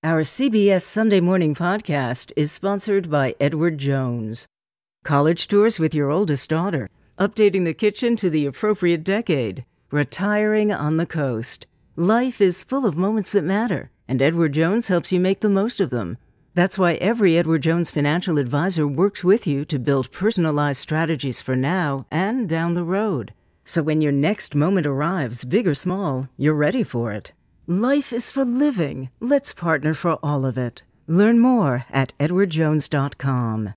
Our CBS Sunday Morning podcast is sponsored by Edward Jones. College tours with your oldest daughter, updating the kitchen to the appropriate decade, retiring on the coast. Life is full of moments that matter, and Edward Jones helps you make the most of them. That's why every Edward Jones financial advisor works with you to build personalized strategies for now and down the road. So when your next moment arrives, big or small, you're ready for it. Life is for living. Let's partner for all of it. Learn more at edwardjones.com.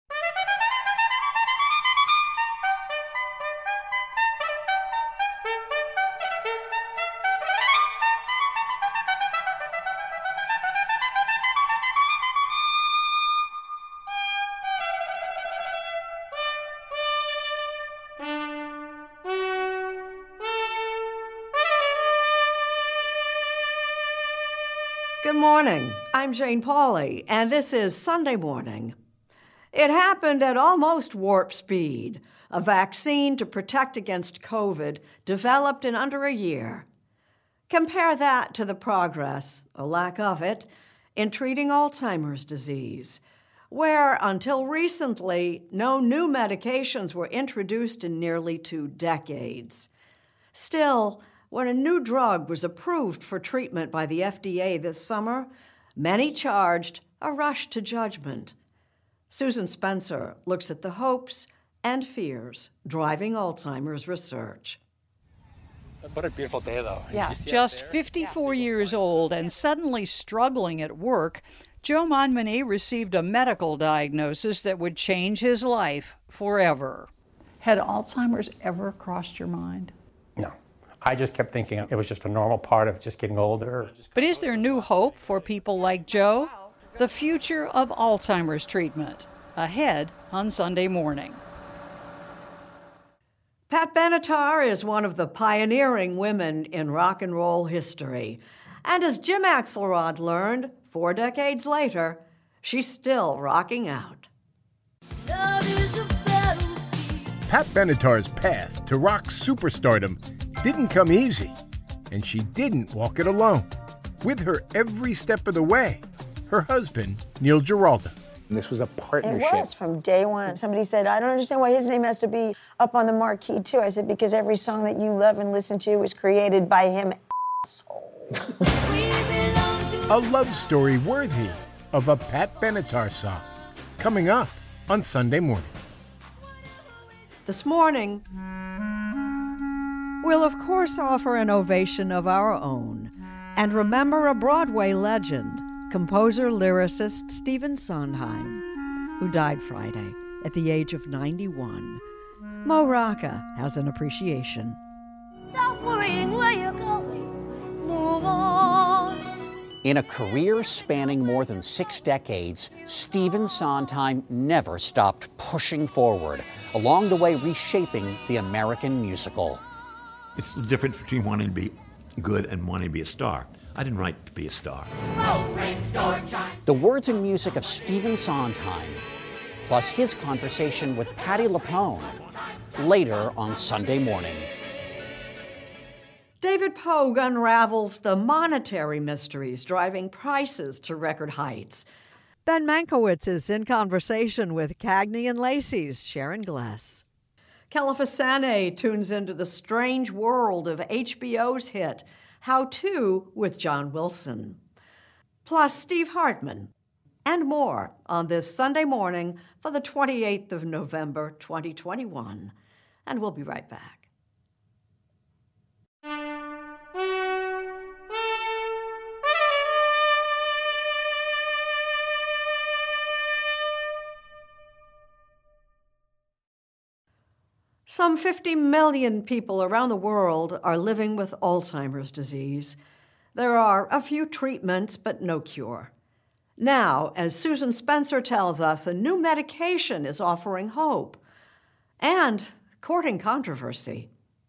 Good morning. I'm Jane Pauley, and this is Sunday Morning. It happened at almost warp speed. A vaccine to protect against COVID developed in under a year. Compare that to the progress, or lack of it, in treating Alzheimer's disease, where, until recently, no new medications were introduced in nearly 2 decades. Still, when a new drug was approved for treatment by the FDA this summer, many charged a rush to judgment. Susan Spencer looks at the hopes and fears driving Alzheimer's research. What a beautiful day, though. Yeah. Just 54 years old and suddenly struggling at work, Joe Monmany received a medical diagnosis that would change his life forever. Had Alzheimer's ever crossed your mind? No. I just kept thinking it was just a normal part of just getting older. But is there new hope for people like Joe? The future of Alzheimer's treatment, ahead on Sunday Morning. Pat Benatar is one of the pioneering women in rock and roll history. And as Jim Axelrod learned 4 decades later, she's still rocking out. Pat Benatar's path to rock superstardom didn't come easy, and she didn't walk it alone. With her every step of the way, her husband, Neil Giraldo. And this was a partnership. It was from day one. Somebody said, I don't understand why his name has to be up on the marquee too. I said, because every song that you love and listen to was created by him, asshole. A love story worthy of a Pat Benatar song. Coming up on Sunday Morning. This morning, we'll of course offer an ovation of our own and remember a Broadway legend, composer-lyricist Stephen Sondheim, who died Friday at the age of 91. Mo Rocca has an appreciation. Stop worrying where you're going. Move on. In a career spanning more than 6 decades, Stephen Sondheim never stopped pushing forward, along the way reshaping the American musical. It's the difference between wanting to be good and wanting to be a star. I didn't write to be a star. The words and music of Stephen Sondheim, plus his conversation with Patti LuPone, later on Sunday Morning. David Pogue unravels the monetary mysteries driving prices to record heights. Ben Mankiewicz is in conversation with Cagney and Lacey's Sharon Gless. Califasane tunes into the strange world of HBO's hit How To with John Wilson. Plus Steve Hartman and more on this Sunday morning for the 28th of November, 2021. And we'll be right back. Some 50 million people around the world are living with Alzheimer's disease. There are a few treatments, but no cure. Now, as Susan Spencer tells us, a new medication is offering hope and courting controversy.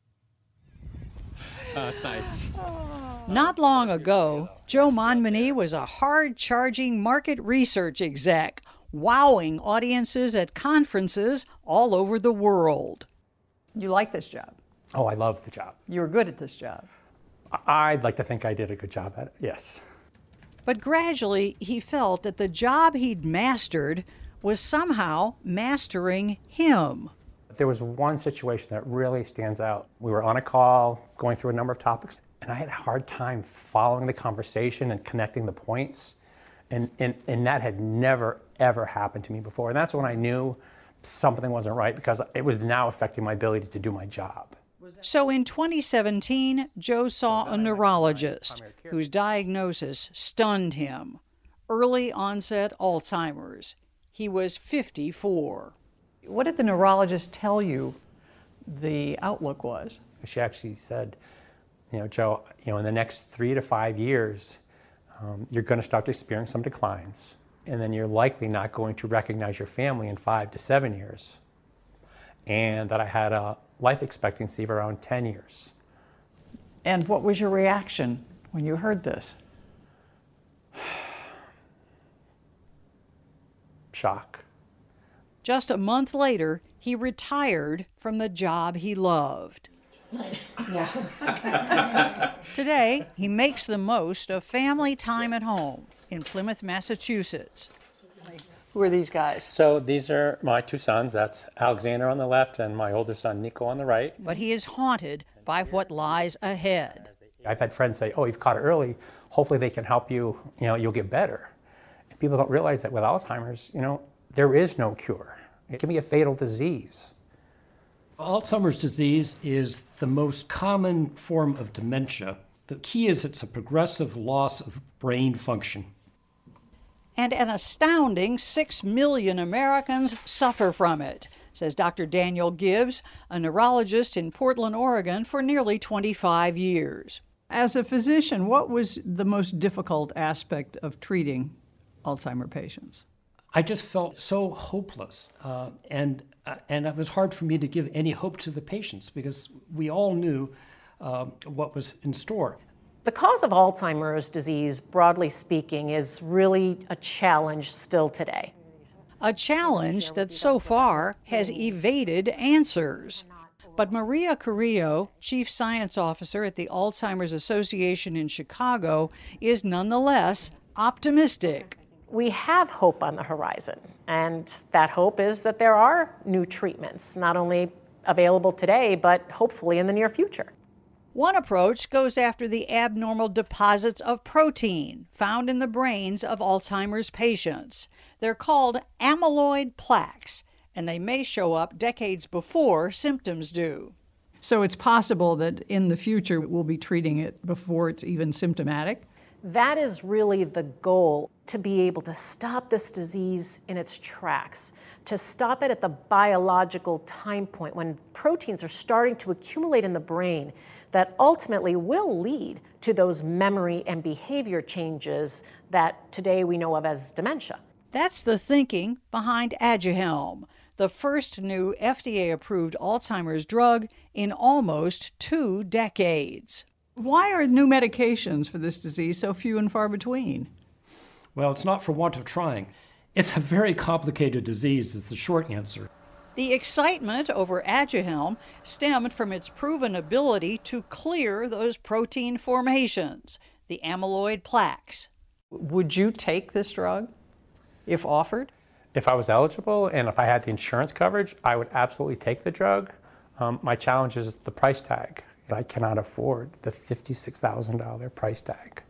Nice. Not long ago, Joe Monmany was a hard-charging market research exec, wowing audiences at conferences all over the world. You like this job? Oh, I love the job. You're good at this job. I'd like to think I did a good job at it, yes. But gradually, he felt that the job he'd mastered was somehow mastering him. There was one situation that really stands out. We were on a call, going through a number of topics, and I had a hard time following the conversation and connecting the points. And that had never, ever happened to me before. And that's when I knew something wasn't right, because it was now affecting my ability to do my job. So in 2017, Joe saw a neurologist whose diagnosis stunned him. Early onset Alzheimer's. He was 54. What did the neurologist tell you the outlook was? She actually said, Joe, in the next 3 to 5 years, you're going to start to experience some declines, and then you're likely not going to recognize your family in 5 to 7 years. And that I had a life expectancy of around 10 years. And what was your reaction when you heard this? Shock. Just a month later, he retired from the job he loved. Today, he makes the most of family time at home in Plymouth, Massachusetts. Who are these guys? So these are my 2 sons. That's Alexander on the left and my older son, Nico, on the right. But he is haunted by what lies ahead. I've had friends say, oh, you've caught it early. Hopefully they can help you, you'll get better. And people don't realize that with Alzheimer's, there is no cure. It can be a fatal disease. Alzheimer's disease is the most common form of dementia. The key is it's a progressive loss of brain function. And an astounding 6 million Americans suffer from it, says Dr. Daniel Gibbs, a neurologist in Portland, Oregon, for nearly 25 years. As a physician, what was the most difficult aspect of treating Alzheimer patients? I just felt so hopeless, and it was hard for me to give any hope to the patients because we all knew what was in store. The cause of Alzheimer's disease, broadly speaking, is really a challenge still today. A challenge that so far has evaded answers. But Maria Carrillo, Chief Science Officer at the Alzheimer's Association in Chicago, is nonetheless optimistic. We have hope on the horizon, and that hope is that there are new treatments, not only available today, but hopefully in the near future. One approach goes after the abnormal deposits of protein found in the brains of Alzheimer's patients. They're called amyloid plaques, and they may show up decades before symptoms do. So it's possible that in the future we'll be treating it before it's even symptomatic? That is really the goal, to be able to stop this disease in its tracks, to stop it at the biological time point when proteins are starting to accumulate in the brain that ultimately will lead to those memory and behavior changes that today we know of as dementia. That's the thinking behind Aduhelm, the first new FDA-approved Alzheimer's drug in almost 2 decades. Why are new medications for this disease so few and far between? Well, it's not for want of trying. It's a very complicated disease, is the short answer. The excitement over Aduhelm stemmed from its proven ability to clear those protein formations, the amyloid plaques. Would you take this drug if offered? If I was eligible and if I had the insurance coverage, I would absolutely take the drug. My challenge is the price tag. I cannot afford the $56,000 price tag.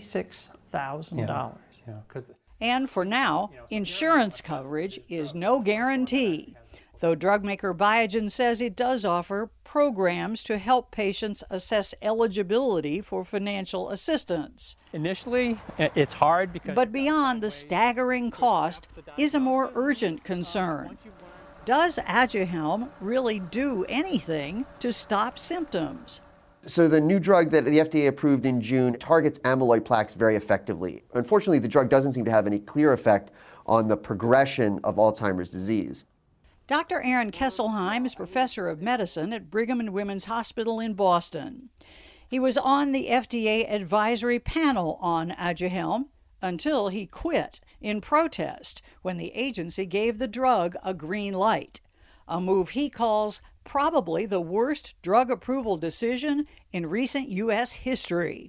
$56,000. And for now, insurance coverage is no guarantee, though drug maker Biogen says it does offer programs to help patients assess eligibility for financial assistance. Initially, it's hard because... But beyond the staggering cost is a more urgent concern. Does Aduhelm really do anything to stop symptoms? So the new drug that the FDA approved in June targets amyloid plaques very effectively. Unfortunately, the drug doesn't seem to have any clear effect on the progression of Alzheimer's disease. Dr. Aaron Kesselheim is professor of medicine at Brigham and Women's Hospital in Boston. He was on the FDA advisory panel on Aduhelm until he quit in protest when the agency gave the drug a green light, a move he calls probably the worst drug approval decision in recent U.S. history.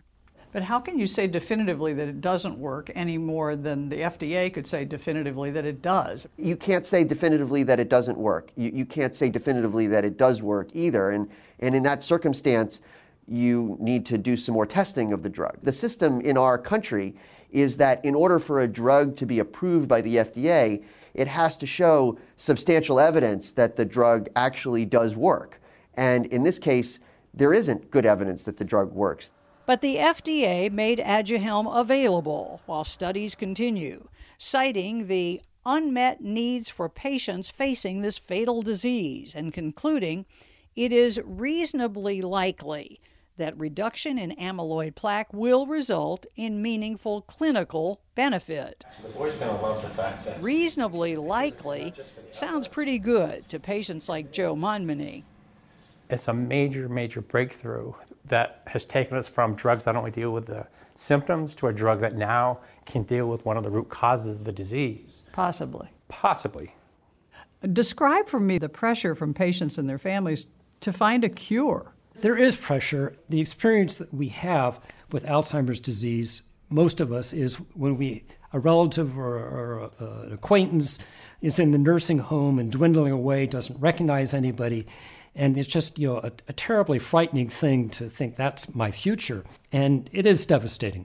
But how can you say definitively that it doesn't work any more than the FDA could say definitively that it does? You can't say definitively that it doesn't work. You can't say definitively that it does work either. And in that circumstance, you need to do some more testing of the drug. The system in our country is that in order for a drug to be approved by the FDA, it has to show substantial evidence that the drug actually does work. And in this case, there isn't good evidence that the drug works. But the FDA made Aduhelm available while studies continue, citing the unmet needs for patients facing this fatal disease and concluding it is reasonably likely that reduction in amyloid plaque will result in meaningful clinical benefit. The boys are going to love the fact that Reasonably likely sounds pretty good to patients like Joe Monmany. it's a major, major breakthrough that has taken us from drugs that only deal with the symptoms to a drug that now can deal with one of the root causes of the disease. Possibly. Possibly. Describe for me the pressure from patients and their families to find a cure. There is pressure. The experience that we have with Alzheimer's disease, most of us, is when a relative or an acquaintance is in the nursing home and dwindling away, doesn't recognize anybody, and it's just a terribly frightening thing to think that's my future, and it is devastating.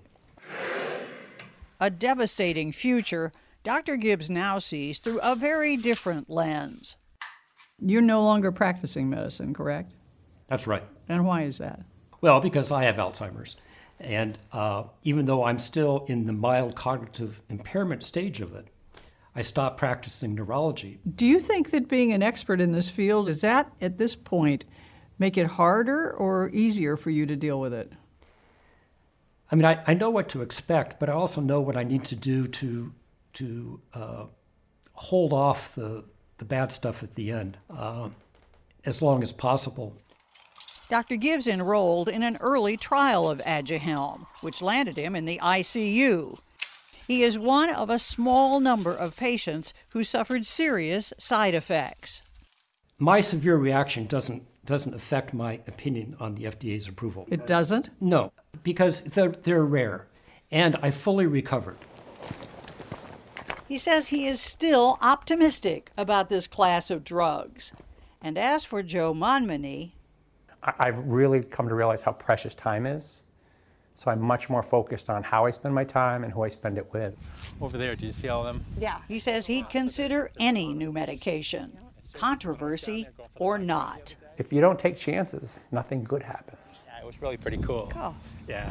A devastating future Dr. Gibbs now sees through a very different lens. You're no longer practicing medicine, correct? That's right. And why is that? Well, because I have Alzheimer's. And even though I'm still in the mild cognitive impairment stage of it, I stopped practicing neurology. Do you think that being an expert in this field, does that, at this point, make it harder or easier for you to deal with it? I mean, I know what to expect, but I also know what I need to do to hold off the bad stuff at the end as long as possible. Dr. Gibbs enrolled in an early trial of Aduhelm, which landed him in the ICU. He is one of a small number of patients who suffered serious side effects. My severe reaction doesn't affect my opinion on the FDA's approval. It doesn't? No, because they're rare, and I fully recovered. He says he is still optimistic about this class of drugs. And as for Joe Monmany, I've really come to realize how precious time is. So I'm much more focused on how I spend my time and who I spend it with. Over there, do you see all of them? Yeah. He says he'd consider any new medication, controversy or not. If you don't take chances, nothing good happens. Yeah, it was really pretty cool. Cool. Yeah.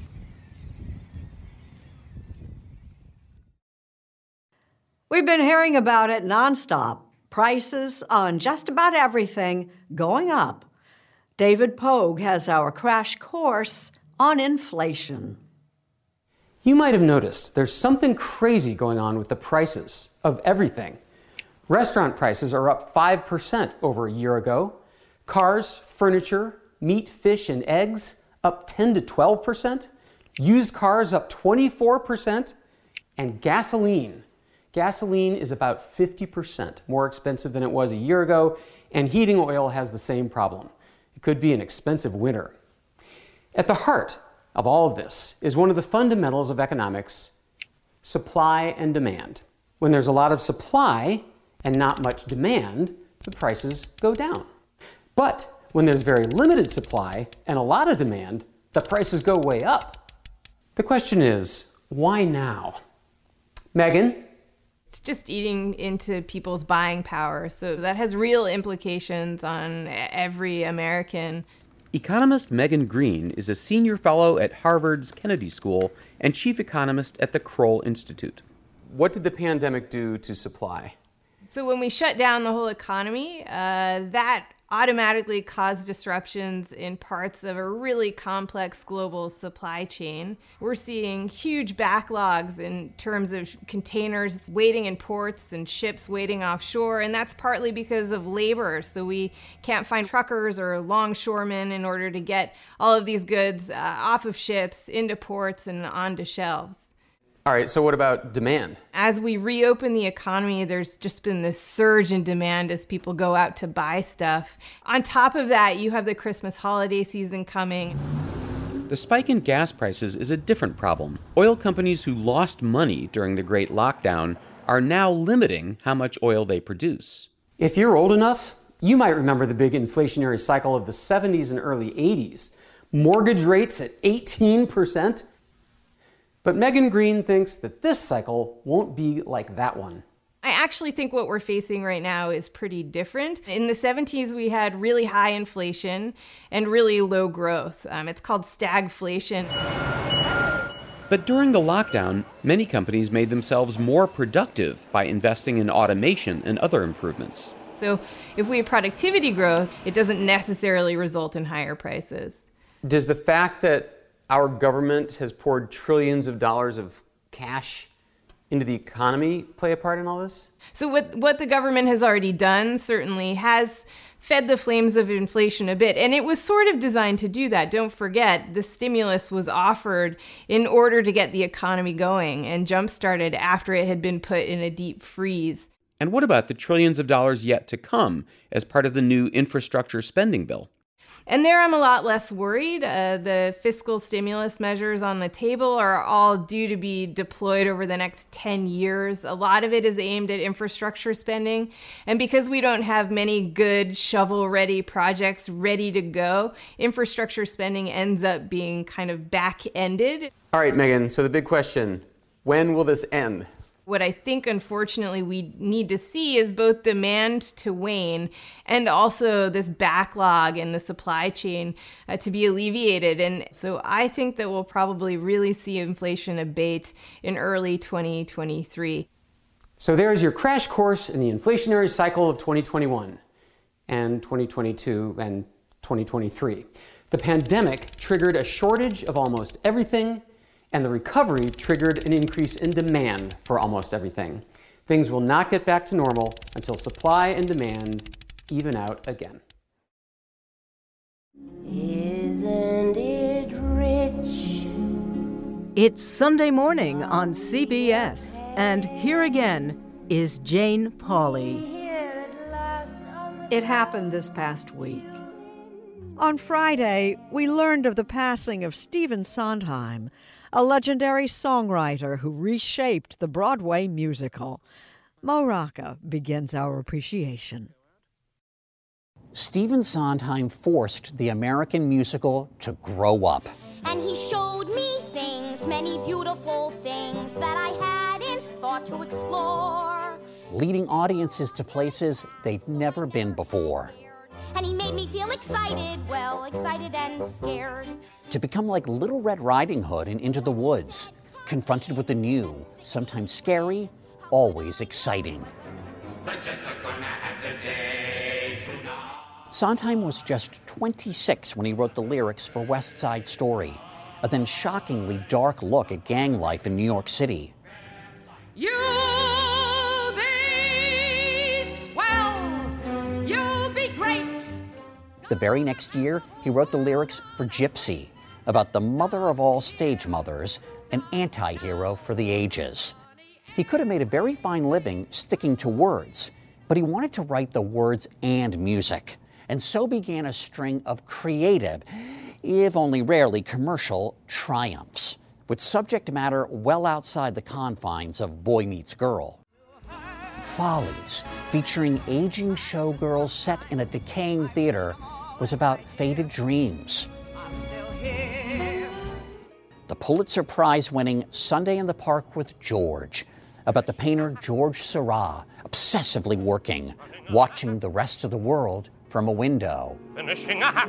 We've been hearing about it nonstop. Prices on just about everything going up. David Pogue has our crash course on inflation. You might have noticed there's something crazy going on with the prices of everything. Restaurant prices are up 5% over a year ago. Cars, furniture, meat, fish, and eggs up 10 to 12%. Used cars up 24%. And gasoline. Gasoline is about 50% more expensive than it was a year ago, and heating oil has the same problem. It could be an expensive winter. At the heart of all of this is one of the fundamentals of economics, supply and demand. When there's a lot of supply and not much demand, the prices go down. But when there's very limited supply and a lot of demand, the prices go way up. The question is, why now? Megan? It's just eating into people's buying power. So that has real implications on every American. Economist Megan Green is a senior fellow at Harvard's Kennedy School and chief economist at the Kroll Institute. What did the pandemic do to supply? So when we shut down the whole economy, that automatically caused disruptions in parts of a really complex global supply chain. We're seeing huge backlogs in terms of containers waiting in ports and ships waiting offshore, and that's partly because of labor. So we can't find truckers or longshoremen in order to get all of these goods off of ships, into ports, and onto shelves. All right, so what about demand? As we reopen the economy, there's just been this surge in demand as people go out to buy stuff. On top of that, you have the Christmas holiday season coming. The spike in gas prices is a different problem. Oil companies who lost money during the Great Lockdown are now limiting how much oil they produce. If you're old enough, you might remember the big inflationary cycle of the 70s and early 80s. Mortgage rates at 18%. But Megan Green thinks that this cycle won't be like that one. I actually think what we're facing right now is pretty different. In the 70s, we had really high inflation and really low growth. It's called stagflation. But during the lockdown, many companies made themselves more productive by investing in automation and other improvements. So if we have productivity growth, it doesn't necessarily result in higher prices. Does the fact that our government has poured trillions of dollars of cash into the economy play a part in all this? So what the government has already done certainly has fed the flames of inflation a bit. And it was sort of designed to do that. Don't forget, the stimulus was offered in order to get the economy going and jump-started after it had been put in a deep freeze. And what about the trillions of dollars yet to come as part of the new infrastructure spending bill? And there I'm a lot less worried. The fiscal stimulus measures on the table are all due to be deployed over the next 10 years. A lot of it is aimed at infrastructure spending. And because we don't have many good shovel-ready projects ready to go, infrastructure spending ends up being kind of back-ended. All right, Megan, so the big question, when will this end? What I think, unfortunately, we need to see is both demand to wane and also this backlog in the supply chain to be alleviated. And so I think that we'll probably really see inflation abate in early 2023. So there's your crash course in the inflationary cycle of 2021 and 2022 and 2023. The pandemic triggered a shortage of almost everything, and the recovery triggered an increase in demand for almost everything. Things will not get back to normal until supply and demand even out again. Isn't it rich? It's Sunday morning on CBS, and here again is Jane Pauley. It happened this past week. On Friday, we learned of the passing of Stephen Sondheim, a legendary songwriter who reshaped the Broadway musical. Mo Rocca begins our appreciation. Stephen Sondheim forced the American musical to grow up. And he showed me things, many beautiful things that I hadn't thought to explore. Leading audiences to places they'd never been before. And he made me feel excited, well, excited and scared. To become like Little Red Riding Hood in Into the Woods, confronted with the new, sometimes scary, always exciting. The Jets are gonna have their day tonight. Sondheim was just 26 when he wrote the lyrics for West Side Story, a then shockingly dark look at gang life in New York City. You'll be swell, you'll be great. The very next year, he wrote the lyrics for Gypsy, about the mother of all stage mothers, an anti-hero for the ages. He could have made a very fine living sticking to words, but he wanted to write the words and music, and so began a string of creative, if only rarely commercial, triumphs, with subject matter well outside the confines of Boy Meets Girl. Follies, featuring aging showgirls set in a decaying theater, was about faded dreams. The Pulitzer Prize-winning Sunday in the Park with George, about the painter George Seurat, obsessively working, watching the rest of the world from a window. Finishing a hat.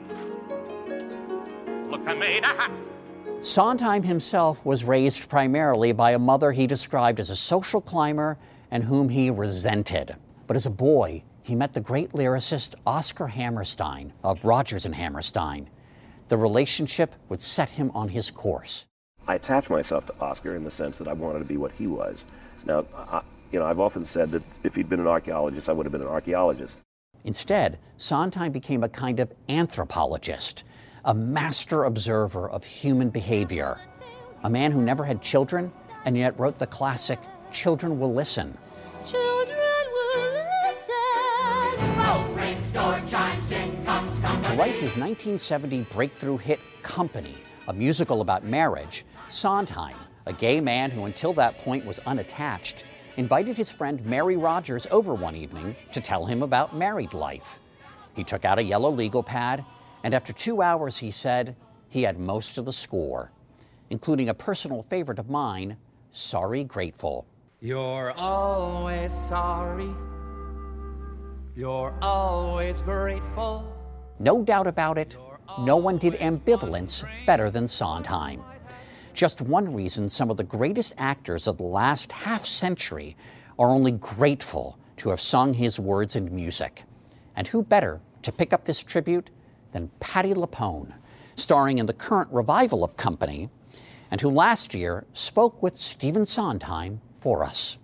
Look, I made a hat. Sondheim himself was raised primarily by a mother he described as a social climber and whom he resented. But as a boy, he met the great lyricist Oscar Hammerstein of Rodgers and Hammerstein. The relationship would set him on his course. I attached myself to Oscar in the sense that I wanted to be what he was. Now, I've often said that if he'd been an archaeologist, I would have been an archaeologist. Instead, Sondheim became a kind of anthropologist, a master observer of human behavior, a man who never had children and yet wrote the classic Children Will Listen. Children will listen. Phone rings, door chimes, in comes company. To write his 1970 breakthrough hit Company, a musical about marriage, Sondheim, a gay man who until that point was unattached, invited his friend Mary Rogers over one evening to tell him about married life. He took out a yellow legal pad, and after 2 hours, he said he had most of the score, including a personal favorite of mine, Sorry Grateful. You're always sorry. You're always grateful. No doubt about it, no one did ambivalence better than Sondheim. Just one reason some of the greatest actors of the last half-century are only grateful to have sung his words and music. And who better to pick up this tribute than Patti LuPone, starring in the current revival of Company, and who last year spoke with Stephen Sondheim for us.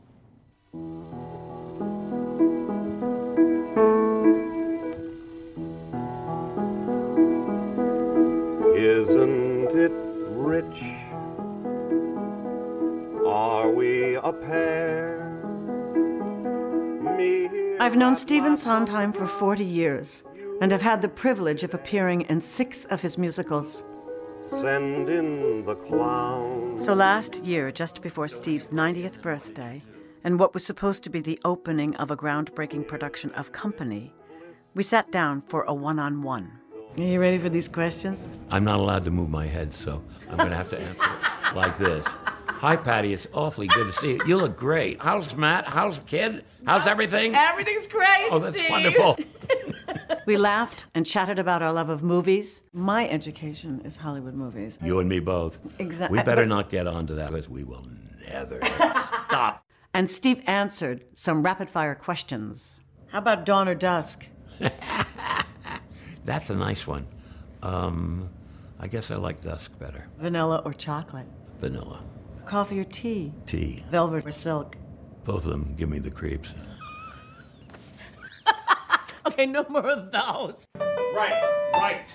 Isn't it rich? Are we a pair? I've known Stephen Sondheim for 40 years and have had the privilege of appearing in 6 of his musicals. Send in the clown. So last year, just before Steve's 90th birthday, and what was supposed to be the opening of a groundbreaking production of Company, we sat down for a one-on-one. Are you ready for these questions? I'm not allowed to move my head, so I'm going to have to answer it like this. Hi, Patty. It's awfully good to see you. You look great. How's Matt? How's the kid? How's everything? Everything's great, Oh, that's Steve. wonderful. We laughed and chatted about our love of movies. My education is Hollywood movies. You and me both. Exactly. We better not get onto that because we will never stop. And Steve answered some rapid-fire questions. How about dawn or dusk? That's a nice one. I guess I like dusk better. Vanilla or chocolate? Vanilla. Coffee or tea? Tea. Velvet or silk? Both of them give me the creeps. Okay, no more of those. Right.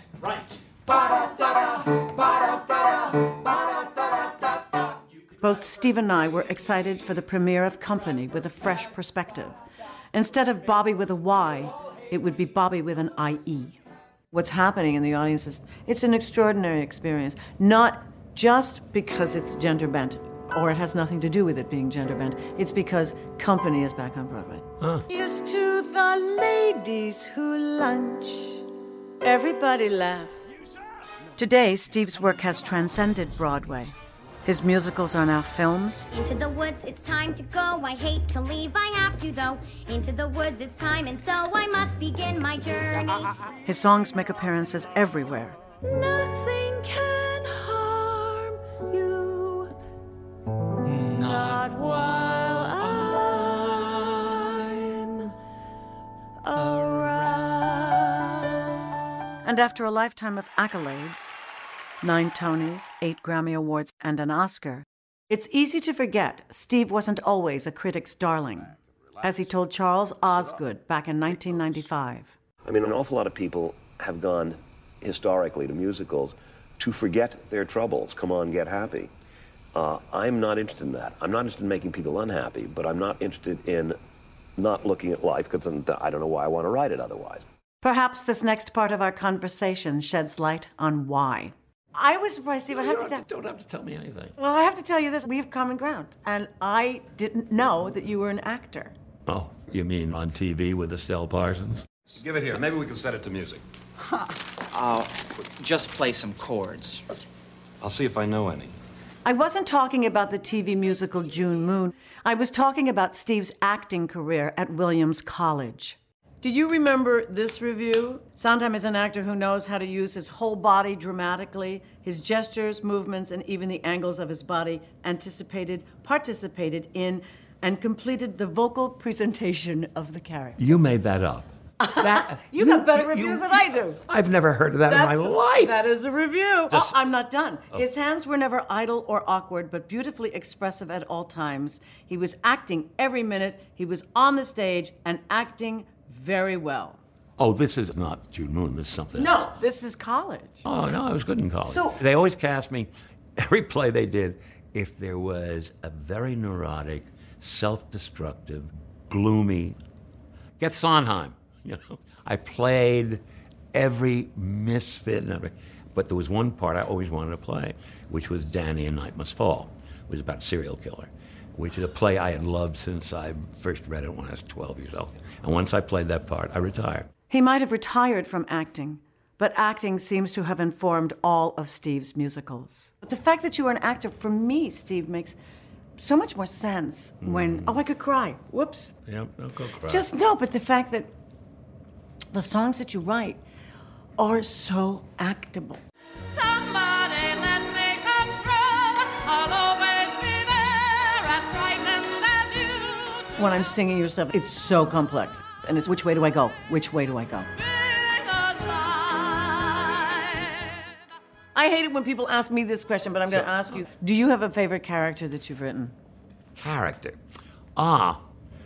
Both Steve and I were excited for the premiere of Company with a fresh perspective. Instead of Bobby with a Y, it would be Bobby with an I-E. What's happening in the audience is it's an extraordinary experience, not just because it's gender bent, or it has nothing to do with it being gender bent. It's because Company is back on Broadway. Here's to the ladies who lunch. Everybody laugh. Today, Steve's work has transcended Broadway. His musicals are now films. Into the woods, it's time to go. I hate to leave, I have to though. Into the woods, it's time, and so I must begin my journey. His songs make appearances everywhere. Nothing can harm you. Not while I'm around. And after a lifetime of accolades, 9 Tonys, 8 Grammy Awards, and an Oscar, it's easy to forget Steve wasn't always a critic's darling, as he told Charles Osgood back in 1995. I mean, an awful lot of people have gone historically to musicals to forget their troubles. Come on, get happy. I'm not interested in that. I'm not interested in making people unhappy, but I'm not interested in not looking at life because I don't know why I want to write it otherwise. Perhaps this next part of our conversation sheds light on why. I was surprised, Steve. You don't have to tell me anything. Well, I have to tell you this. We have common ground. And I didn't know that you were an actor. Oh, you mean on TV with Estelle Parsons? Give it here. Maybe we can set it to music. I'll just play some chords. I'll see if I know any. I wasn't talking about the TV musical June Moon. I was talking about Steve's acting career at Williams College. Do you remember this review? Sondheim is an actor who knows how to use his whole body dramatically, his gestures, movements, and even the angles of his body, participated in, and completed the vocal presentation of the character. You made that up. You got better reviews than I do. I've never heard of that in my life. That is a review. Just- I'm not done. His hands were never idle or awkward, but beautifully expressive at all times. He was acting every minute. He was on the stage and acting very well. Oh, this is not June Moon. This is something No, else. this is college. Oh, no, I was good in college. So- they always cast me, every play they did, if there was a very neurotic, self-destructive, gloomy, get Sondheim, you know. I played every misfit and everything. But there was one part I always wanted to play, which was Danny and Night Must Fall. It was about a serial killer, which is a play I had loved since I first read it when I was 12 years old. And once I played that part, I retired. He might have retired from acting, but acting seems to have informed all of Steve's musicals. But the fact that you were an actor, for me, Steve, makes so much more sense when... Oh, I could cry. Whoops. Yep, don't go cry. Just no, but the fact that the songs that you write are so actable. Somebody let me come through. I'll always be there, as frightened as you. When I'm singing your stuff, it's so complex. And it's which way do I go? Which way do I go? I hate it when people ask me this question, but I'm going to ask you. Do you have a favorite character that you've written? Character? Well,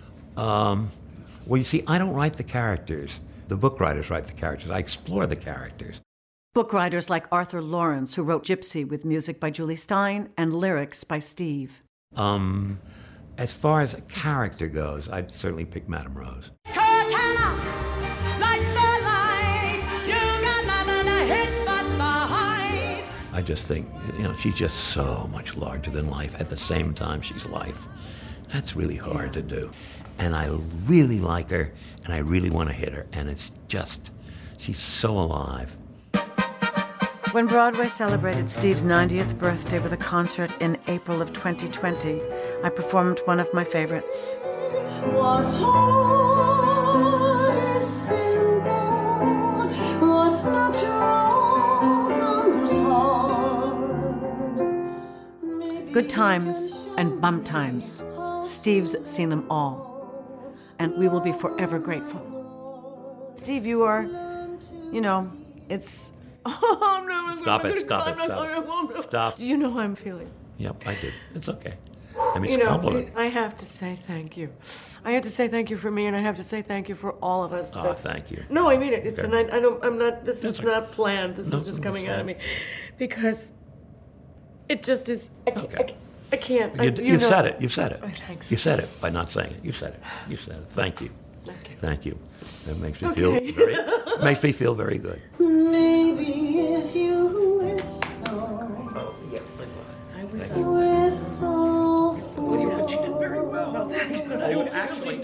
you see, I don't write the characters. The book writers write the characters. I explore the characters. Book writers like Arthur Lawrence, who wrote Gypsy with music by Julie Stein and lyrics by Steve. As far as a character goes, I'd certainly pick Madame Rose. Cortana, light the lights. You got nothing to hit but the heights. I just think, she's just so much larger than life. At the same time, she's life. That's really hard to do. And I really like her, and I really want to hit her. And it's just, she's so alive. When Broadway celebrated Steve's 90th birthday with a concert in April of 2020, I performed one of my favorites. What's hard is simple. What's natural comes hard. Good times and bump times. Steve's seen them all. And we will be forever grateful. Steve, you are, it's... Stop. You know how I'm feeling. Yep, I did. It's okay. I mean, it's a compliment. I have to say thank you. I have to say thank you for me, and I have to say thank you for all of us. Oh, thank you. No, I mean it. It's Okay. I'm not. This is not planned. This is just coming out of me, because it just is. I can't. You've said it. You've said it. Oh, thanks. You said it by not saying it. You said it. You said it. Thank you. Okay. Thank you. That makes me Okay. feel very good. Maybe if you whistle. Oh, yeah. Whistle for You did very well. No, thanks. I would actually.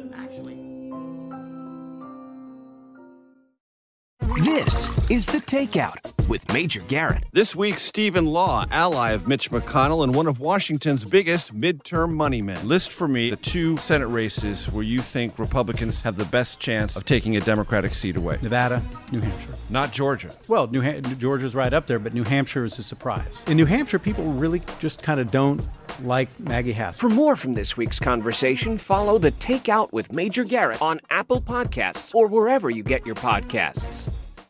This is The Takeout with Major Garrett. This week, Stephen Law, ally of Mitch McConnell and one of Washington's biggest midterm money men. List for me the two Senate races where you think Republicans have the best chance of taking a Democratic seat away. Nevada, New Hampshire. Not Georgia. Well, Georgia's right up there, but New Hampshire is a surprise. In New Hampshire, people really just kind of don't like Maggie Hassan. For more from this week's conversation, follow The Takeout with Major Garrett on Apple Podcasts or wherever you get your podcasts.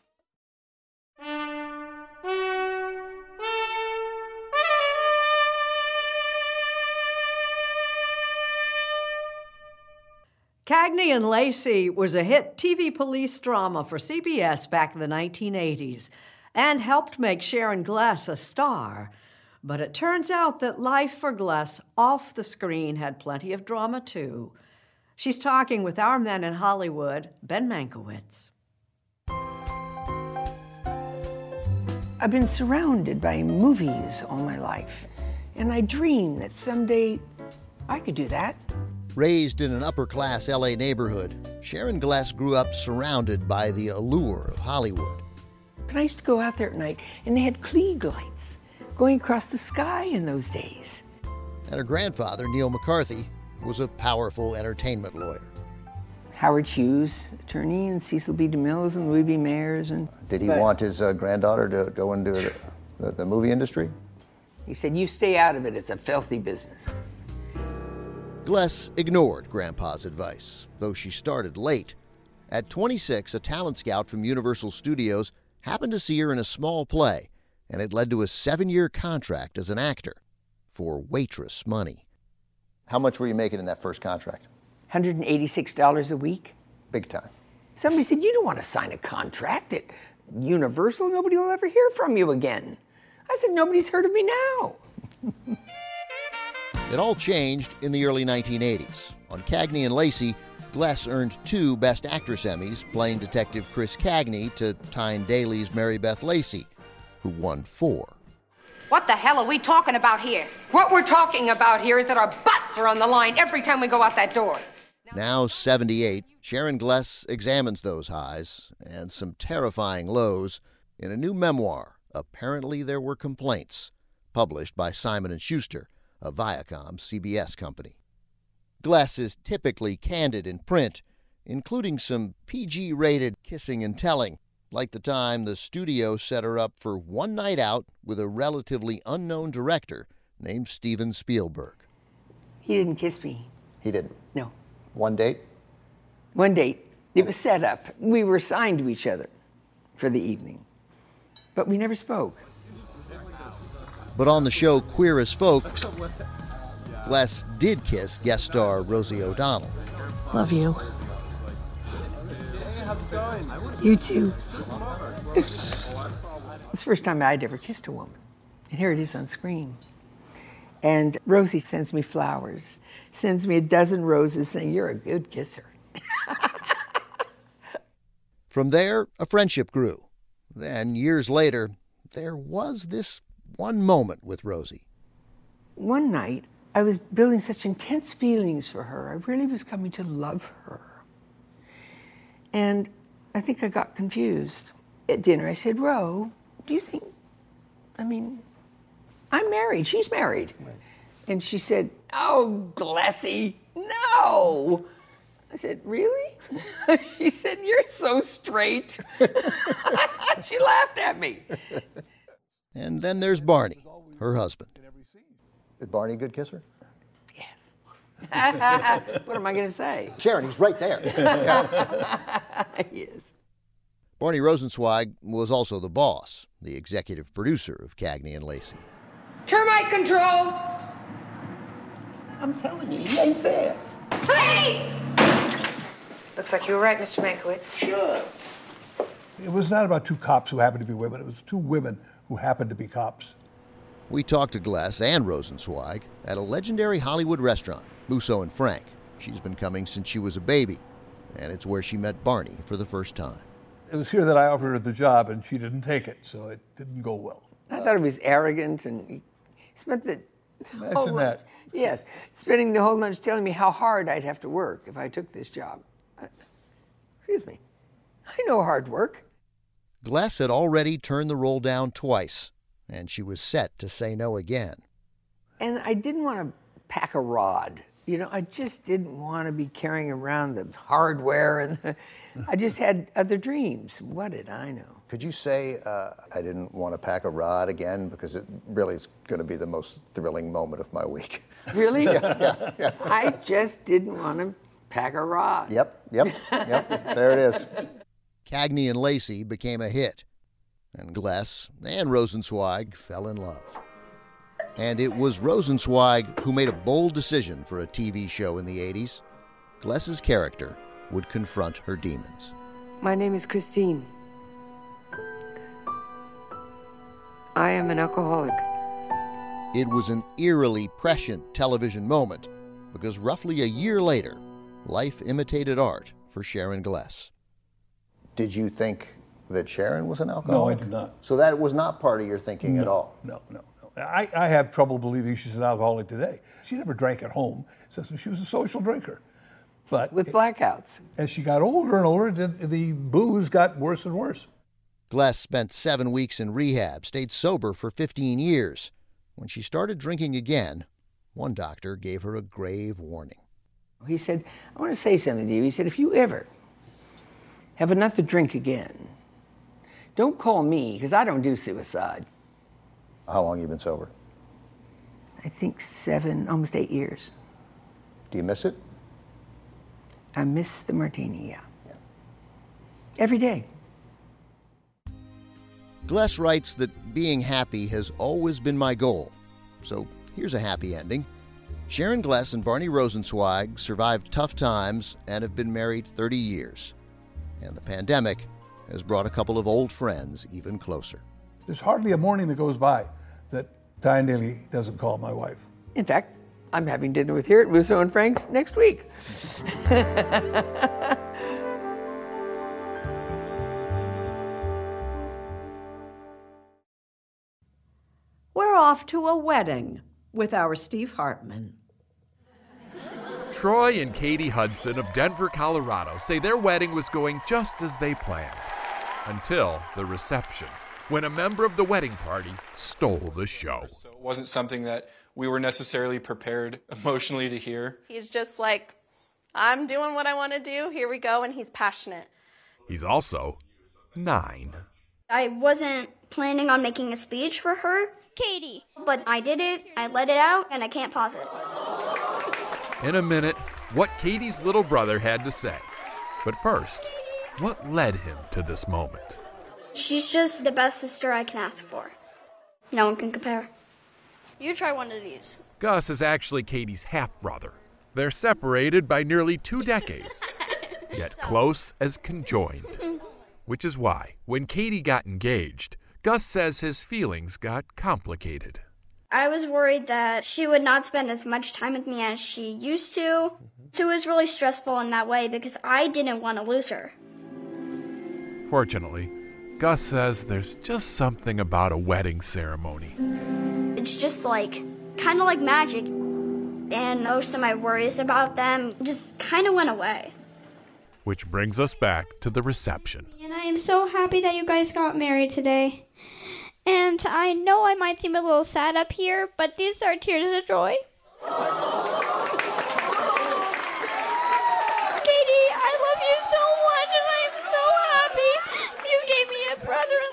Cagney and Lacey was a hit TV police drama for CBS back in the 1980s and helped make Sharon Gless a star. But it turns out that life for Gless off the screen had plenty of drama, too. She's talking with our man in Hollywood, Ben Mankiewicz. I've been surrounded by movies all my life, and I dream that someday I could do that. Raised in an upper-class LA neighborhood, Sharon Gless grew up surrounded by the allure of Hollywood. And I used to go out there at night, and they had Klieg lights going across the sky in those days. And her grandfather, Neil McCarthy, was a powerful entertainment lawyer. Howard Hughes, attorney, and Cecil B. DeMille and Louis B. Mayers. Did he want his granddaughter to go into the movie industry? He said, "You stay out of it, it's a filthy business." Gless ignored Grandpa's advice, though she started late. At 26, a talent scout from Universal Studios happened to see her in a small play, and it led to a 7-year contract as an actor for waitress money. How much were you making in that first contract? $186 a week. Big time. Somebody said, "You don't want to sign a contract at Universal. Nobody will ever hear from you again." I said, "Nobody's heard of me now." It all changed in the early 1980s. On Cagney and Lacey, Gless earned 2 Best Actress Emmys playing Detective Chris Cagney to Tyne Daly's Mary Beth Lacey, who won 4. What the hell are we talking about here? What we're talking about here is that our butts are on the line every time we go out that door. Now 78, Sharon Gless examines those highs and some terrifying lows in a new memoir, Apparently There Were Complaints, published by Simon & Schuster, a Viacom CBS company. Gless is typically candid in print, including some PG-rated kissing and telling, like the time the studio set her up for one night out with a relatively unknown director named Steven Spielberg. He didn't kiss me. He didn't? No. One date? One date. It was set up. We were assigned to each other for the evening, but we never spoke. But on the show Queer as Folk, Gless did kiss guest star Rosie O'Donnell. Love you. You too. It's the first time I'd ever kissed a woman. And here it is on screen. And Rosie sends me flowers, sends me a dozen roses saying, "You're a good kisser." From there, a friendship grew. Then, years later, there was this one moment with Rosie. One night, I was building such intense feelings for her. I really was coming to love her. And I think I got confused. At dinner, I said, "Ro, do you think, I'm married, she's married." Right. And she said, "Oh, Glessy, no." I said, "Really?" She said, "You're so straight." She laughed at me. And then there's Barney, her husband. Is Barney a good kisser? Yes. What am I going to say? Sharon, he's right there. He is. Barney Rosenzweig was also the boss, the executive producer of Cagney and Lacey. Termite control! I'm telling you, he ain't there. Please! Looks like you were right, Mr. Mankiewicz. Sure. It was not about two cops who happened to be women. It was two women who happened to be cops. We talked to Gless and Rosenzweig at a legendary Hollywood restaurant, Musso and Frank. She's been coming since she was a baby, and it's where she met Barney for the first time. It was here that I offered her the job, and she didn't take it, so it didn't go well. I thought it was arrogant, and he spent the whole lunch, yes, spending the whole lunch telling me how hard I'd have to work if I took this job. Excuse me. I know hard work. Gless had already turned the role down twice, and she was set to say no again. And I didn't want to pack a rod. I just didn't want to be carrying around the hardware, and I just had other dreams. What did I know? Could you say, I didn't want to pack a rod again, because it really is going to be the most thrilling moment of my week. Really? Yeah. I just didn't want to pack a rod. Yep. There it is. Cagney and Lacey became a hit, and Gless and Rosenzweig fell in love. And it was Rosenzweig who made a bold decision for a TV show in the 80s. Gless's character would confront her demons. My name is Christine. I am an alcoholic. It was an eerily prescient television moment because roughly a year later, life imitated art for Sharon Gless. Did you think that Sharon was an alcoholic? No, I did not. So that was not part of your thinking at all? No. I have trouble believing she's an alcoholic today. She never drank at home, so she was a social drinker. But with blackouts. As she got older and older, the booze got worse and worse. Gless spent 7 weeks in rehab, stayed sober for 15 years. When she started drinking again, one doctor gave her a grave warning. He said, "I want to say something to you." He said, "If you ever have enough to drink again, don't call me, because I don't do suicide." How long have you been sober? I think 7, almost 8 years. Do you miss it? I miss the martini, yeah. Every day. Gless writes that being happy has always been my goal. So here's a happy ending. Sharon Gless and Barney Rosenzweig survived tough times and have been married 30 years. And the pandemic has brought a couple of old friends even closer. There's hardly a morning that goes by that Diane Daly doesn't call my wife. In fact, I'm having dinner with her at Musso and Frank's next week. off to a wedding with our Steve Hartman. Troy and Katie Hudson of Denver, Colorado say their wedding was going just as they planned. Until the reception, when a member of the wedding party stole the show. So it wasn't something that we were necessarily prepared emotionally to hear. He's just like, I'm doing what I want to do, here we go, and he's passionate. He's also 9. I wasn't planning on making a speech for her, Katie, but I did it, I let it out, and I can't pause it. In a minute, what Katie's little brother had to say. But first, what led him to this moment? She's just the best sister I can ask for. No one can compare. You try one of these. Gus is actually Katie's half-brother. They're separated by nearly 2 decades, yet close as conjoined. Which is why, when Katie got engaged, Gus says his feelings got complicated. I was worried that she would not spend as much time with me as she used to. So it was really stressful in that way because I didn't want to lose her. Fortunately, Gus says there's just something about a wedding ceremony. It's just kind of like magic. And most of my worries about them just kind of went away. Which brings us back to the reception. And I am so happy that you guys got married today. And I know I might seem a little sad up here, but these are tears of joy. Katie, I love you so much, and I am so happy you gave me a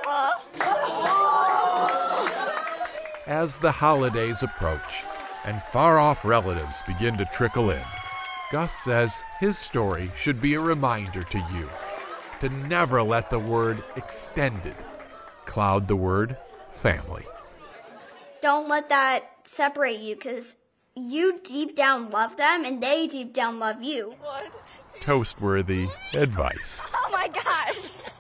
brother-in-law. As the holidays approach and far-off relatives begin to trickle in, Gus says his story should be a reminder to you to never let the word extended cloud the word family. Don't let that separate you, because you deep down love them and they deep down love you. What? Toast-worthy advice. Oh my God!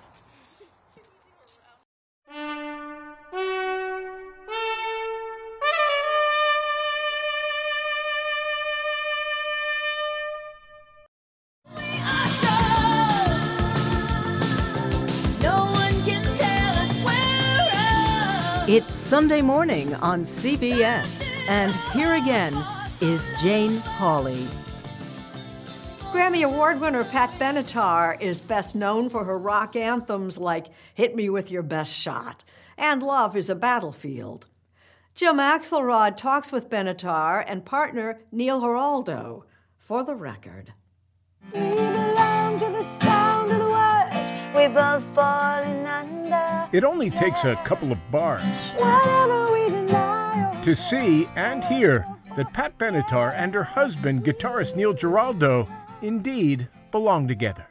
It's Sunday morning on CBS, and here again is Jane Pauley. Grammy Award winner Pat Benatar is best known for her rock anthems like Hit Me With Your Best Shot and Love is a Battlefield. Jim Axelrod talks with Benatar and partner Neil Giraldo for the record. We belong to the sound of the words we both falling under. It only takes a couple of bars Whatever we deny to see and hear that Pat Benatar and her husband, guitarist Neil Giraldo, indeed belong together.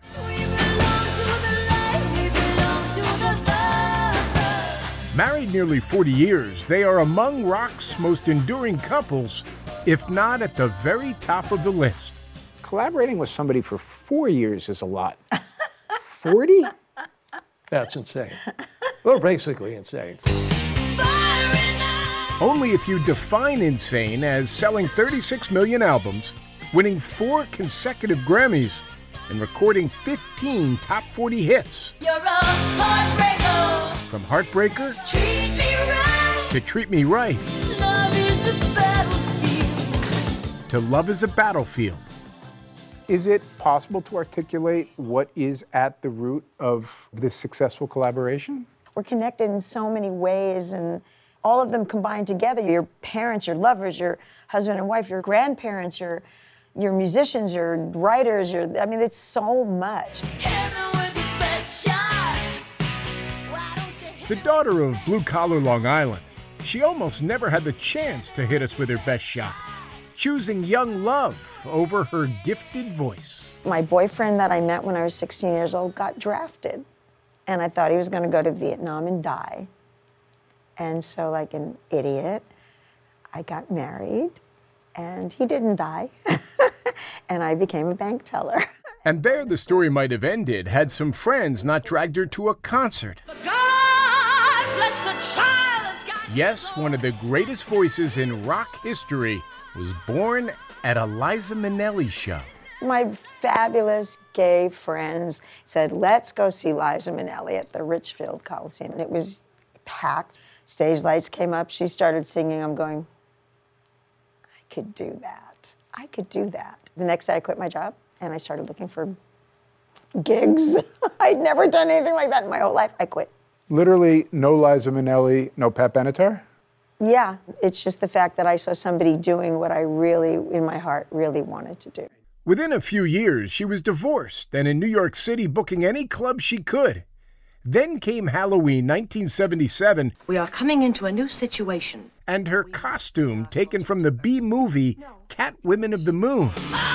Married nearly 40 years, they are among rock's most enduring couples, if not at the very top of the list. Collaborating with somebody for 4 years is a lot. 40? That's insane. Well, basically insane. Only if you define insane as selling 36 million albums, winning 4 consecutive Grammys, and recording 15 top 40 hits. You're a heartbreaker. From Heartbreaker Treat me right. to Treat Me Right Love is a battlefield. to Love is a Battlefield. Is it possible to articulate what is at the root of this successful collaboration? We're connected in so many ways, and all of them combined together. Your parents, your lovers, your husband and wife, your grandparents, your musicians, your writers, it's so much. The daughter of blue-collar Long Island, she almost never had the chance to hit us with her best shot, choosing young love over her gifted voice. My boyfriend that I met when I was 16 years old got drafted, and I thought he was going to go to Vietnam and die. And so, like an idiot, I got married, and he didn't die, and I became a bank teller. And there the story might have ended had some friends not dragged her to a concert. God bless the child that's got Yes, one of the greatest voices in rock history was born at a Liza Minnelli show. My fabulous gay friends said, let's go see Liza Minnelli at the Richfield Coliseum. And it was packed. Stage lights came up. She started singing. I'm going, I could do that. I could do that. The next day I quit my job and I started looking for gigs. I'd never done anything like that in my whole life. I quit. Literally, no Liza Minnelli, no Pat Benatar? Yeah, it's just the fact that I saw somebody doing what I really, in my heart, really wanted to do. Within a few years, she was divorced and in New York City booking any club she could. Then came Halloween 1977. We are coming into a new situation. And her costume taken from the B-movie Catwomen of the Moon.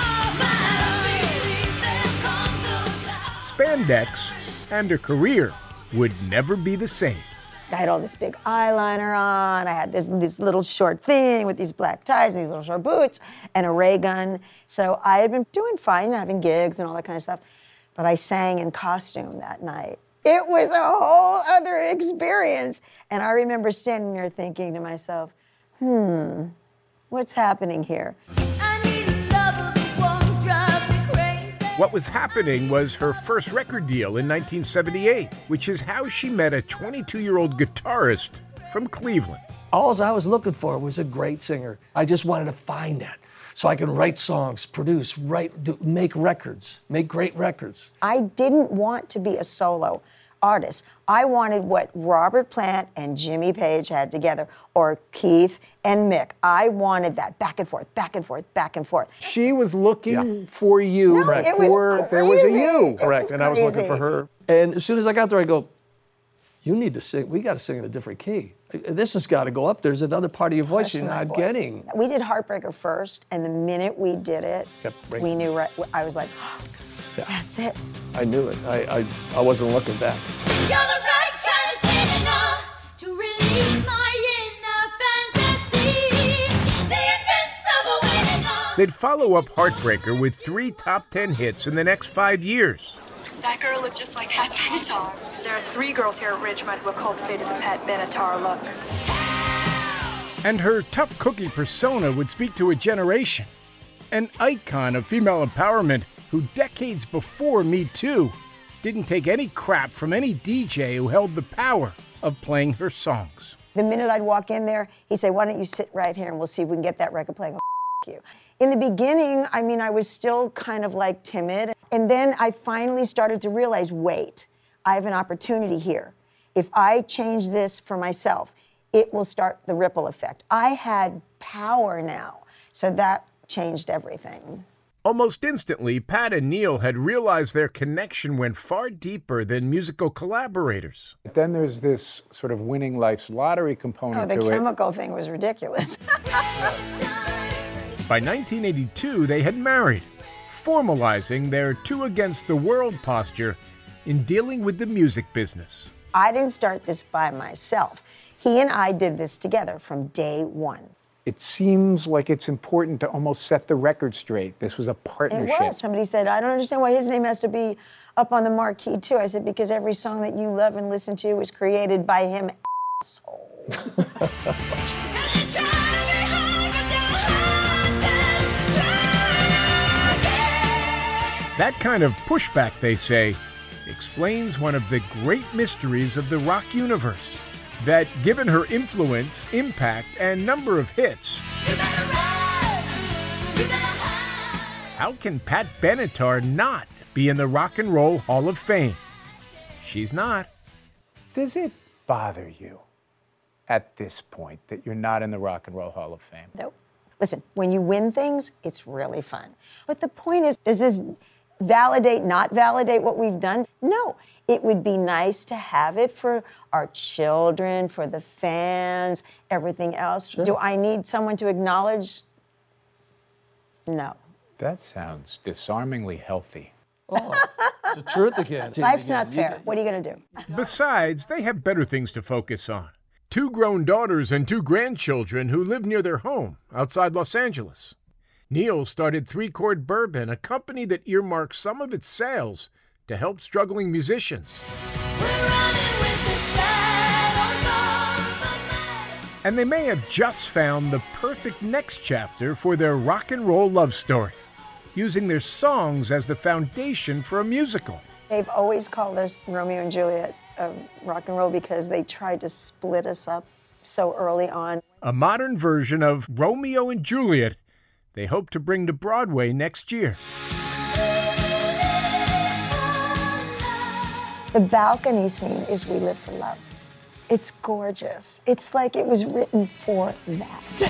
Spandex and her career would never be the same. I had all this big eyeliner on. I had this little short thing with these black ties and these little short boots and a ray gun. So I had been doing fine, having gigs and all that kind of stuff. But I sang in costume that night. It was a whole other experience. And I remember standing there thinking to myself, what's happening here? What was happening was her first record deal in 1978, which is how she met a 22-year-old guitarist from Cleveland. All I was looking for was a great singer. I just wanted to find that so I can write songs, produce, make records, make great records. I didn't want to be a solo artist. I wanted what Robert Plant and Jimmy Page had together, or Keith and Mick. I wanted that back and forth, back and forth, back and forth. She was looking for you before there was a you. Correct, and I was looking for her. And as soon as I got there, I go, you need to sing, we got to sing in a different key. This has got to go up. There's another part of your voice you're not getting. We did Heartbreaker first, and the minute we did it, we knew right, I was like, that's it. I knew it. I wasn't looking back. You're the right kind of singer to release my inner fantasy. The invincible winner. They'd follow up Heartbreaker with 3 top 10 hits in the next 5 years. That girl looks just like Pat Benatar. There are 3 girls here at Ridgemont who have cultivated the Pat Benatar look. And her tough cookie persona would speak to a generation. An icon of female empowerment who decades before Me Too didn't take any crap from any DJ who held the power of playing her songs. The minute I'd walk in there, he'd say, why don't you sit right here and we'll see if we can get that record playing. You. In the beginning, I was still kind of like timid. And then I finally started to realize, wait, I have an opportunity here. If I change this for myself, it will start the ripple effect. I had power now. So that changed everything. Almost instantly, Pat and Neil had realized their connection went far deeper than musical collaborators. Then there's this sort of winning life's lottery component to it. The chemical thing was ridiculous. By 1982, they had married, formalizing their two against the world posture in dealing with the music business. I didn't start this by myself. He and I did this together from day one. It seems like it's important to almost set the record straight. This was a partnership. It was. Somebody said, I don't understand why his name has to be up on the marquee too. I said, because every song that you love and listen to was created by him, asshole. That kind of pushback, they say, explains one of the great mysteries of the rock universe. That given her influence, impact, and number of hits, how can Pat Benatar not be in the Rock and Roll Hall of Fame? She's not. Does it bother you at this point that you're not in the Rock and Roll Hall of Fame? Nope. Listen, when you win things, it's really fun. But the point is, does this validate, not validate what we've done? No. It would be nice to have it for our children, for the fans, everything else. Sure. Do I need someone to acknowledge? No. That sounds disarmingly healthy. Oh, it's the truth again. Life's not fair. What are you going to do? Besides, they have better things to focus on. 2 grown daughters and 2 grandchildren who live near their home outside Los Angeles. Neil started 3 Chord Bourbon, a company that earmarks some of its sales to help struggling musicians. And they may have just found the perfect next chapter for their rock and roll love story, using their songs as the foundation for a musical. They've always called us Romeo and Juliet of rock and roll because they tried to split us up so early on. A modern version of Romeo and Juliet they hope to bring to Broadway next year. The balcony scene is We Live for Love. It's gorgeous. It's like it was written for that.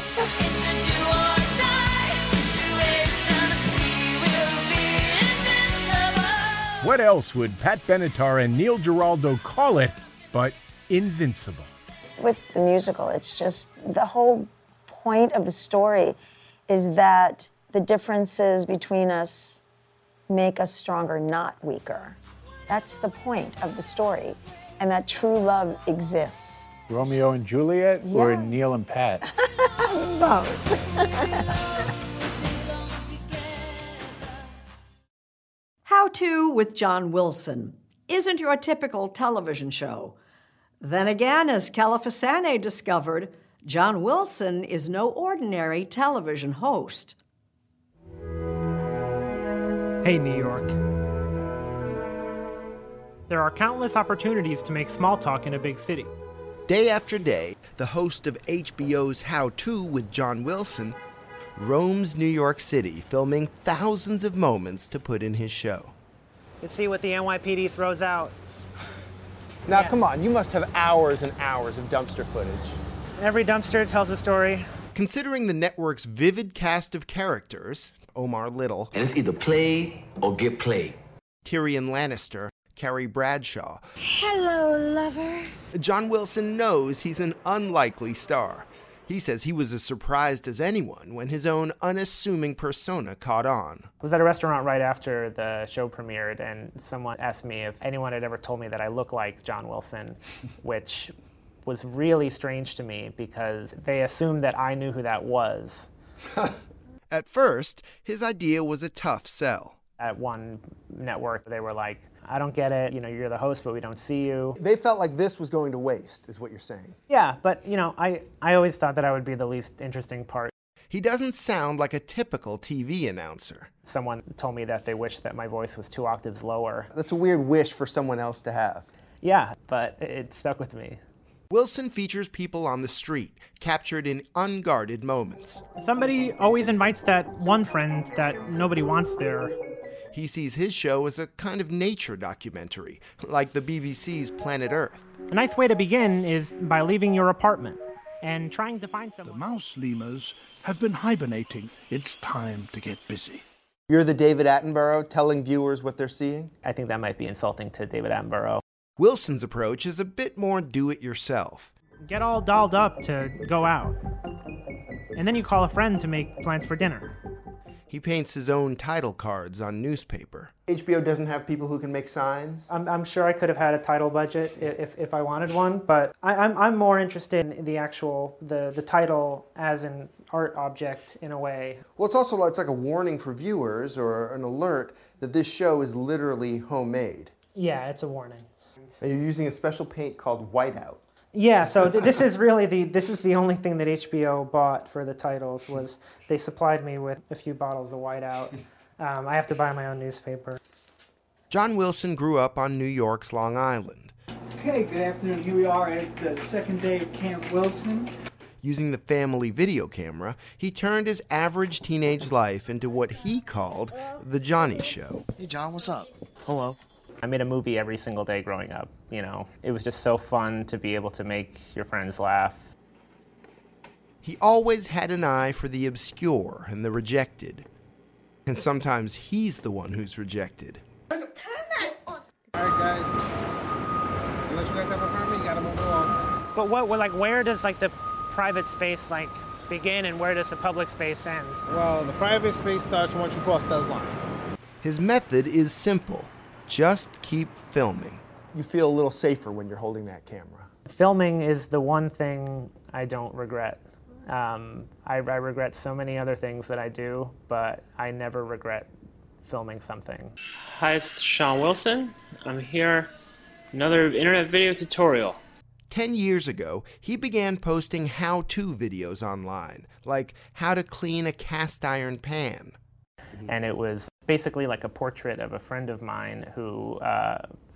What else would Pat Benatar and Neil Giraldo call it but invincible? With the musical, it's just the whole point of the story is that the differences between us make us stronger, not weaker. That's the point of the story, and that true love exists. Romeo and Juliet or Yeah. Neil and Pat? Both. How To with John Wilson isn't your typical television show. Then again, as Califasane discovered, John Wilson is no ordinary television host. Hey, New York. There are countless opportunities to make small talk in a big city. Day after day, the host of HBO's How To with John Wilson roams New York City, filming thousands of moments to put in his show. You can see what the NYPD throws out. Now, come on, you must have hours and hours of dumpster footage. Every dumpster tells a story. Considering the network's vivid cast of characters, Omar Little, And it's either play or get played. Tyrion Lannister, Carrie Bradshaw, Hello, lover. John Wilson knows he's an unlikely star. He says he was as surprised as anyone when his own unassuming persona caught on. I was at a restaurant right after the show premiered, and someone asked me if anyone had ever told me that I look like John Wilson, which was really strange to me because they assumed that I knew who that was. At first, his idea was a tough sell. At one network, they were like, I don't get it, you're the host, but we don't see you. They felt like this was going to waste, is what you're saying. Yeah, but, I always thought that I would be the least interesting part. He doesn't sound like a typical TV announcer. Someone told me that they wished that my voice was 2 octaves lower. That's a weird wish for someone else to have. Yeah, but it stuck with me. Wilson features people on the street, captured in unguarded moments. Somebody always invites that one friend that nobody wants there. He sees his show as a kind of nature documentary, like the BBC's Planet Earth. A nice way to begin is by leaving your apartment and trying to find someone. The mouse lemurs have been hibernating. It's time to get busy. You're the David Attenborough telling viewers what they're seeing? I think that might be insulting to David Attenborough. Wilson's approach is a bit more do-it-yourself. Get all dolled up to go out. And then you call a friend to make plans for dinner. He paints his own title cards on newspaper. HBO doesn't have people who can make signs? I'm sure I could have had a title budget if I wanted one, but I'm more interested in the actual, the title as an art object in a way. Well, it's like a warning for viewers or an alert that this show is literally homemade. Yeah, it's a warning. And you're using a special paint called Whiteout. Yeah, so this is really the only thing that HBO bought for the titles was they supplied me with a few bottles of Whiteout. I have to buy my own newspaper. John Wilson grew up on New York's Long Island. Okay, good afternoon. Here we are at the second day of Camp Wilson. Using the family video camera, he turned his average teenage life into what he called the Johnny Show. Hey, John, what's up? Hello. I made a movie every single day growing up, It was just so fun to be able to make your friends laugh. He always had an eye for the obscure and the rejected. And sometimes he's the one who's rejected. Turn that on. All right, guys. Unless you guys have a permit, you gotta move along. But where does the private space begin and where does the public space end? Well, the private space starts once you cross those lines. His method is simple. Just keep filming. You feel a little safer when you're holding that camera. Filming is the one thing I don't regret. I regret so many other things that I do, but I never regret filming something. Hi, it's Sean Wilson. I'm here, another internet video tutorial. 10 years ago, he began posting how-to videos online, like how to clean a cast iron pan. And it was basically like a portrait of a friend of mine who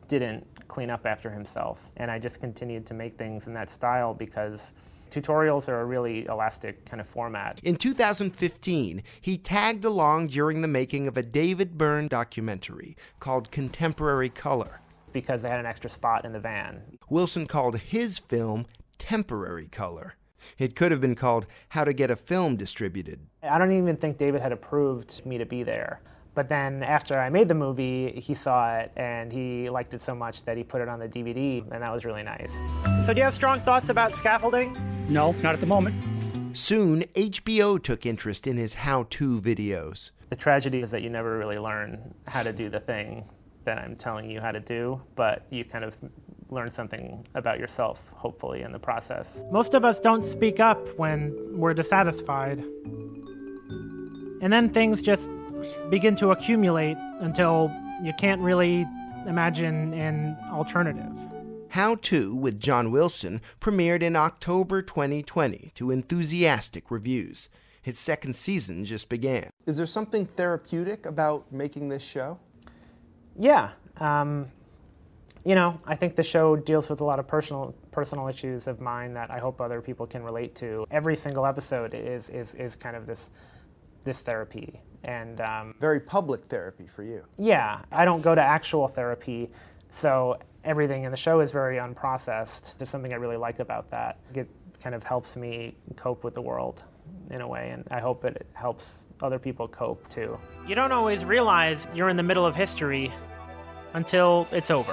didn't clean up after himself. And I just continued to make things in that style because tutorials are a really elastic kind of format. In 2015, he tagged along during the making of a David Byrne documentary called Contemporary Color. Because they had an extra spot in the van. Wilson called his film Temporary Color. It could have been called How to Get a Film Distributed. I don't even think David had approved me to be there. But then after I made the movie, he saw it and he liked it so much that he put it on the DVD, and that was really nice. So do you have strong thoughts about scaffolding? No, not at the moment. Soon, HBO took interest in his how-to videos. The tragedy is that you never really learn how to do the thing that I'm telling you how to do, but you kind of learn something about yourself, hopefully, in the process. Most of us don't speak up when we're dissatisfied. And then things just begin to accumulate until you can't really imagine an alternative. How To with John Wilson premiered in October 2020 to enthusiastic reviews. Its second season just began. Is there something therapeutic about making this show? Yeah. You know, I think the show deals with a lot of personal issues of mine that I hope other people can relate to. Every single episode is kind of this therapy. And very public therapy for you. Yeah, I don't go to actual therapy, so everything in the show is very unprocessed. There's something I really like about that. It kind of helps me cope with the world in a way, and I hope it helps other people cope too. You don't always realize you're in the middle of history until it's over.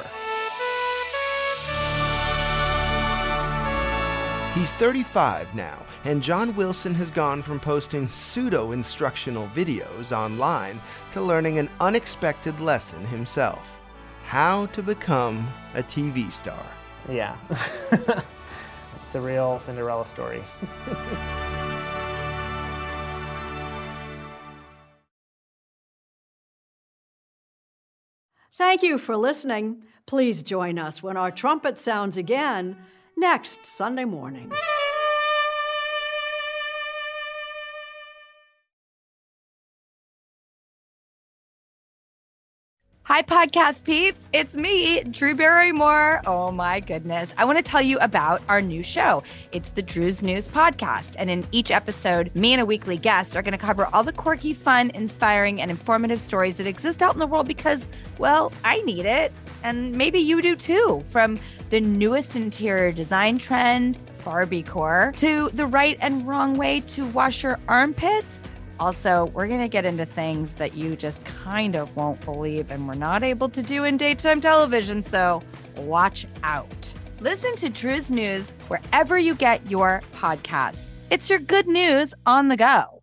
He's 35 now, and John Wilson has gone from posting pseudo-instructional videos online to learning an unexpected lesson himself: how to become a TV star. Yeah. It's a real Cinderella story. Thank you for listening. Please join us when our trumpet sounds again next Sunday morning. Hi, podcast peeps. It's me, Drew Barrymore. Oh, my goodness. I want to tell you about our new show. It's the Drew's News Podcast. And in each episode, me and a weekly guest are going to cover all the quirky, fun, inspiring, and informative stories that exist out in the world because, well, I need it. And maybe you do too. From the newest interior design trend, Barbiecore, to the right and wrong way to wash your armpits. Also, we're going to get into things that you just kind of won't believe and we're not able to do in daytime television, so watch out. Listen to Drew's News wherever you get your podcasts. It's your good news on the go.